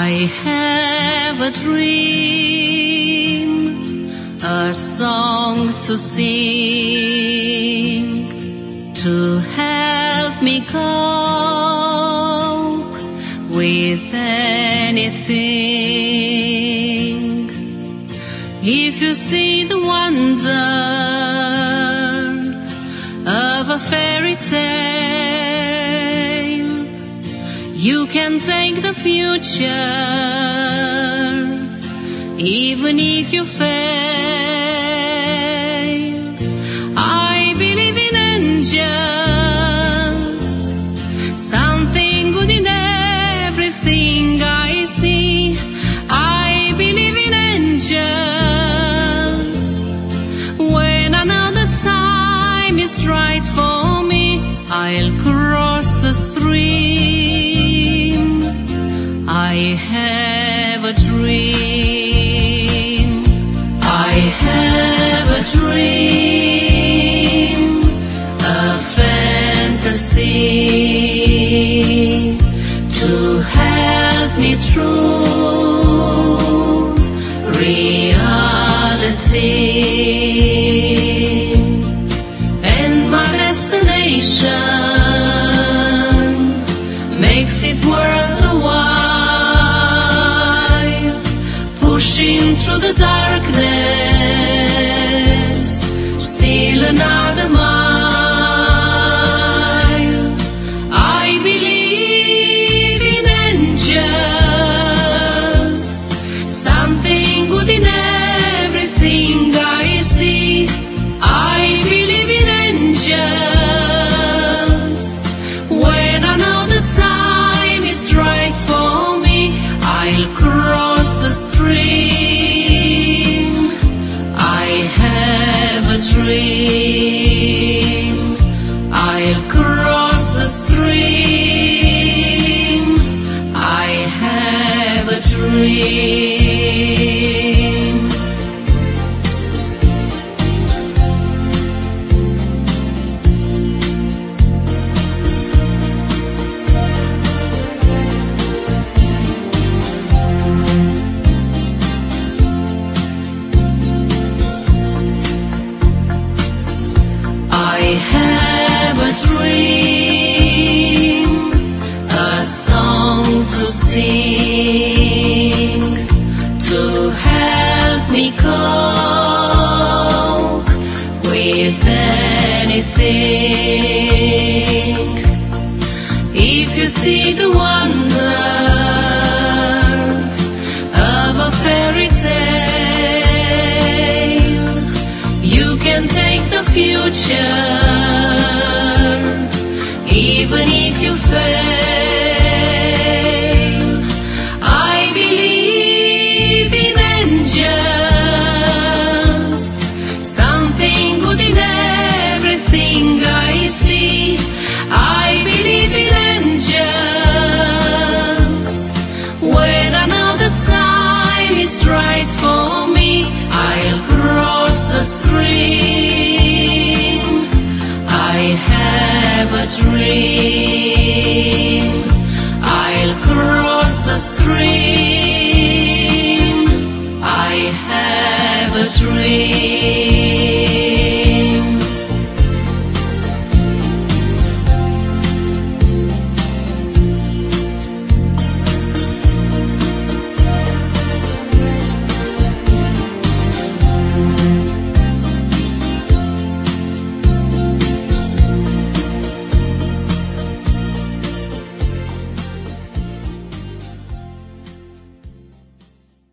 I have a dream, a song to sing, to help me cope with anything. If you see the wonder of a fairy tale, you can take the future, even if you fail. I believe in angels, something good in everything I see. I believe in angels, when I know the time is right for me, I'll cross the stream. I have a dream, I have a dream, a fantasy to help me through reality. And my destination makes it worth the while, pushing through the darkness, still another mile. I believe in angels, something good in everything I see. I believe in angels, when I know the time is right for me, I'll cross the stream. I have a dream, I'll cross the stream. I have a dream. I have a dream, a song to sing, to help me cope with anything. If you see the wonder of a fairy tale, you can take the future, even if you fail. I believe in angels, something good in everything I see. I believe in angels, when I know the time is right for me, I'll cross the stream. I have a dream, I'll cross the stream.